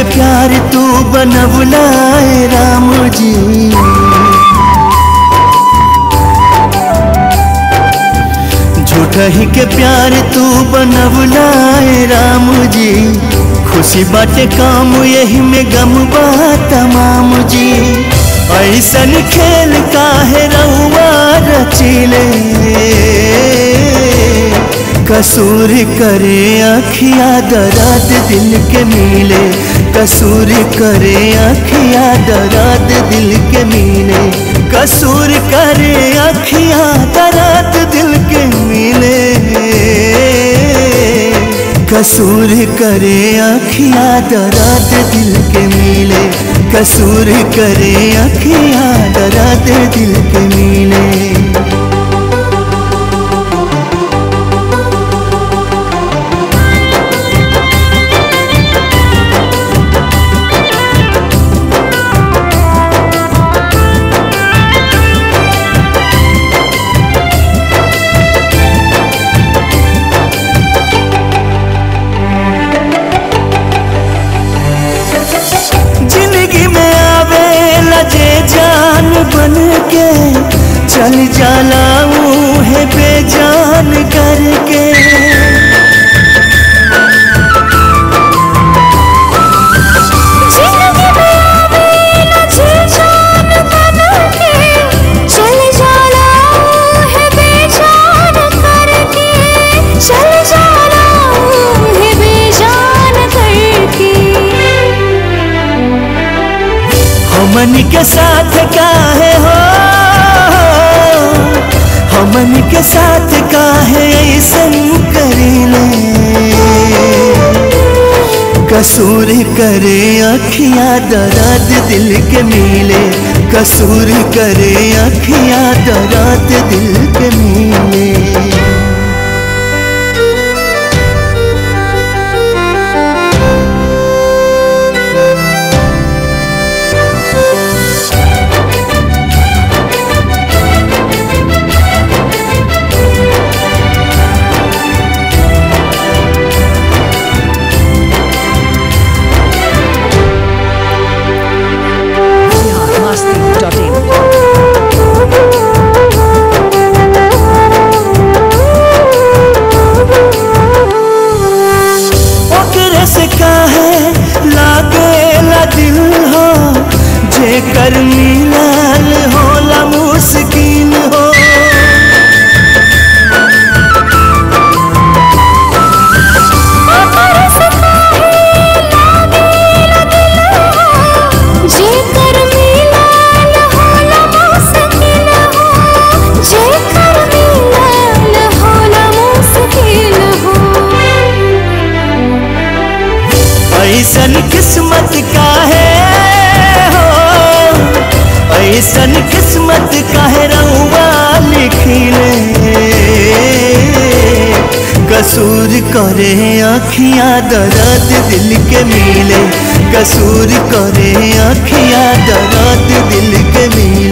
के प्यार तू बनवलाए राम जी। झूठा ही के प्यार तू बनवलाए राम जी। खुशी बाटे काम यही में गम बा तमाम जी। ऐसन खेल काहे रउआ रचिले, कसूर करे अखिया दर्द दिल के मिले। कसूर करे अखिया दर्द दिल के मिले। कसूर करे अखिया दर्द दिल के मिले। कसूर करे अखिया दर्द दिल के मिले। कसूर करे अखिया दर्द दिल के मिले। जे जान बन के चल जाला है बेजान करके। हमन के साथ काहे हो, हमन के साथ काहे ऐसन करीले। कसूर करे अखिया दर्द दिल के मिले। कसूर करे अखिया दर्द दिल के मिले। दिल हो जे कर मिलल होला मुश्किल हो। ऐसन किस्मत का है हो, ऐसन किस्मत का है रउआ लिखिले। कसूर करे अखिया दर्द दिल के मिले। कसूर करे अखिया दर्द दिल के मिले।